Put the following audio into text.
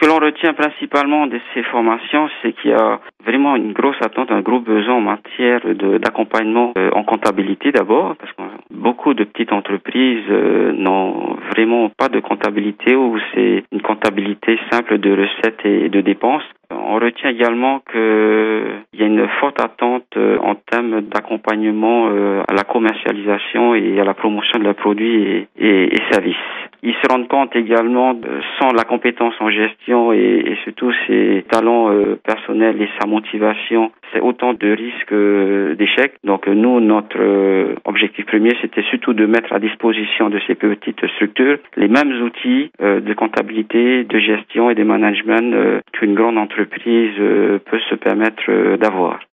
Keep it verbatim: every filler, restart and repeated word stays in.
que l'on retient principalement de ces formations, c'est qu'il y a vraiment une grosse attente, un gros besoin en matière de, d'accompagnement euh, en comptabilité d'abord, parce que beaucoup de petites entreprises euh, n'ont vraiment pas de comptabilité ou c'est une comptabilité simple de recettes et de dépenses. On retient également qu'il y a une forte attente euh, en termes d'accompagnement euh, à la commercialisation et à la promotion de leurs produits et, et, et services. Ils se rendent compte également, euh, sans la compétence en gestion et, et surtout ses talents euh, personnels et sa motivation, c'est autant de risques euh, d'échecs. Donc euh, nous, notre euh, objectif premier, c'était surtout de mettre à disposition de ces petites structures les mêmes outils euh, de comptabilité, de gestion et de management euh, qu'une grande entreprise euh, peut se permettre euh, d'avoir.